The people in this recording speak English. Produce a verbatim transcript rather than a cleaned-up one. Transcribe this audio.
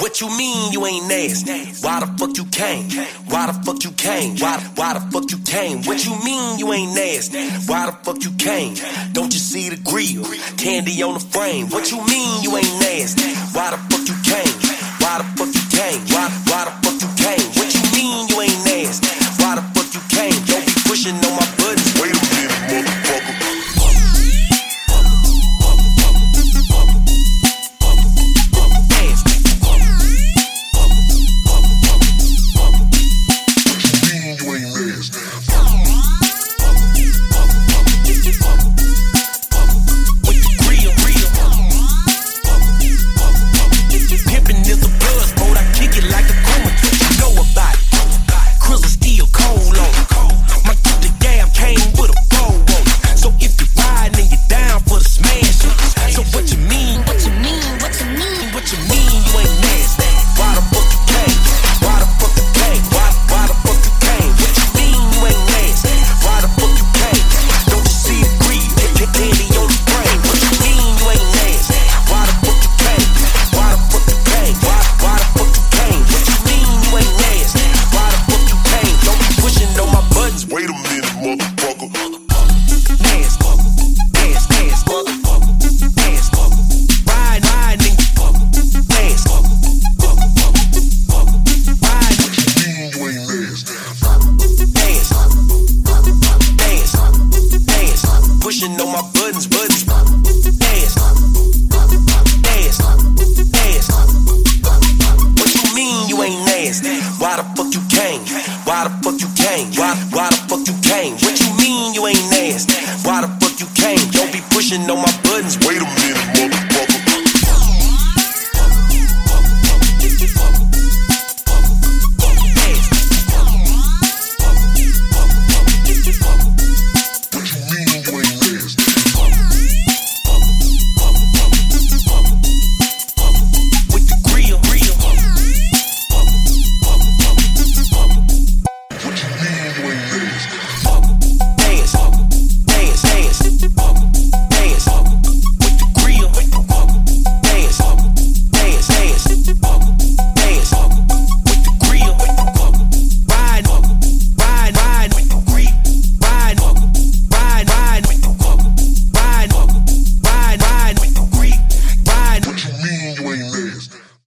What you mean you ain't nasty? Why the fuck you came? Why the fuck you came? Why, why the fuck you came? What you mean you ain't nasty? Why the fuck you came? Don't you see the grill? Candy on the frame. What you mean you ain't nasty? Why the fuck you came?